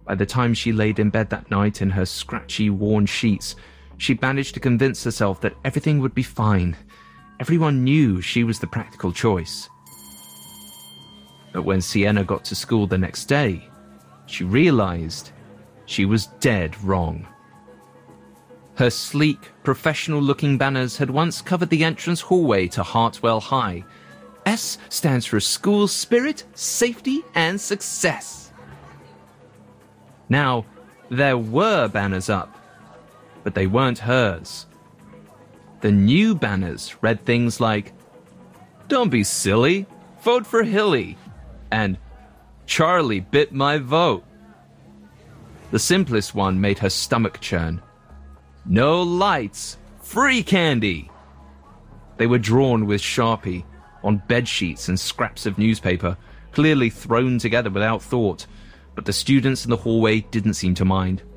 By the time she laid in bed that night in her scratchy, worn sheets, she managed to convince herself that everything would be fine. Everyone knew she was the practical choice. But when Sienna got to school the next day, she realized she was dead wrong. Her sleek, professional-looking banners had once covered the entrance hallway to Hartwell High. S stands for School Spirit, Safety, and Success. Now, there were banners up, but they weren't hers. The new banners read things like, "Don't be silly, vote for Hilly," and "Charlie bit my vote." The simplest one made her stomach churn. "No lights, free candy." They were drawn with Sharpie on bedsheets and scraps of newspaper, clearly thrown together without thought, but the students in the hallway didn't seem to mind.